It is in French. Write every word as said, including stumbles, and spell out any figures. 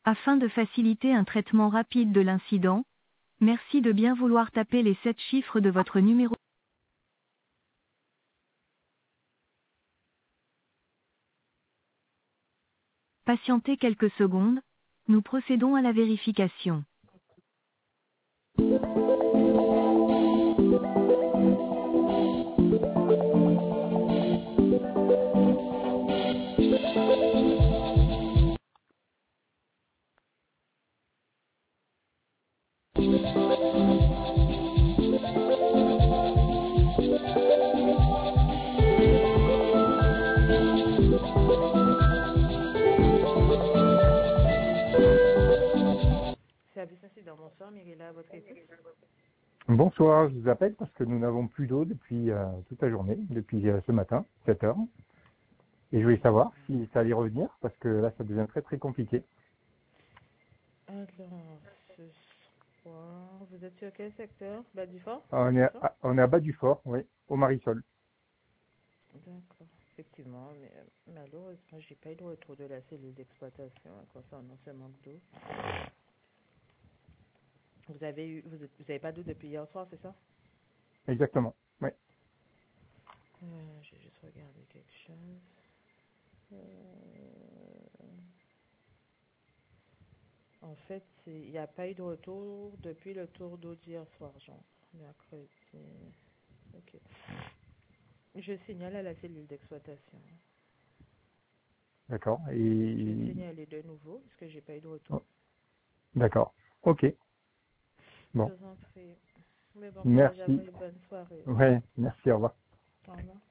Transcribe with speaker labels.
Speaker 1: Afin de faciliter un traitement rapide de l'incident, merci de bien vouloir taper les sept chiffres de votre numéro. Patientez quelques secondes, nous procédons à la vérification.
Speaker 2: Service incident, bonsoir, Mirella, à votre écoute.
Speaker 3: Bonsoir, je vous appelle parce que nous n'avons plus d'eau depuis euh, toute la journée, depuis euh, ce matin, sept heures. Et je voulais savoir si ça allait revenir parce que là, ça devient très très compliqué.
Speaker 2: Alors, ce soir, vous êtes sur quel secteur? Bas du Fort?
Speaker 3: Ah, On est, à, on est à bas du fort, oui, au Marisol.
Speaker 2: D'accord, effectivement, mais euh, malheureusement, j'ai pas eu de retour de la cellule d'exploitation hein, concernant ce manque d'eau. Vous avez eu, vous, vous avez pas d'eau depuis hier soir, c'est ça?
Speaker 3: Exactement, oui.
Speaker 2: Euh, je vais juste regarder quelque chose. Euh, En fait, c'est- il n'y a pas eu de retour depuis le tour d'eau d'hier soir, genre, mercredi. Ok. Je signale à la cellule d'exploitation.
Speaker 3: D'accord.
Speaker 2: Je vais
Speaker 3: Et
Speaker 2: signaler de nouveau parce que j'ai pas eu de retour.
Speaker 3: oh, d'accord. Ok.
Speaker 2: Je
Speaker 3: Bon.
Speaker 2: vous en prie. Mais bon courage à vous
Speaker 3: Merci.
Speaker 2: et bonne soirée.
Speaker 3: Ouais, merci, au revoir.
Speaker 2: Au revoir.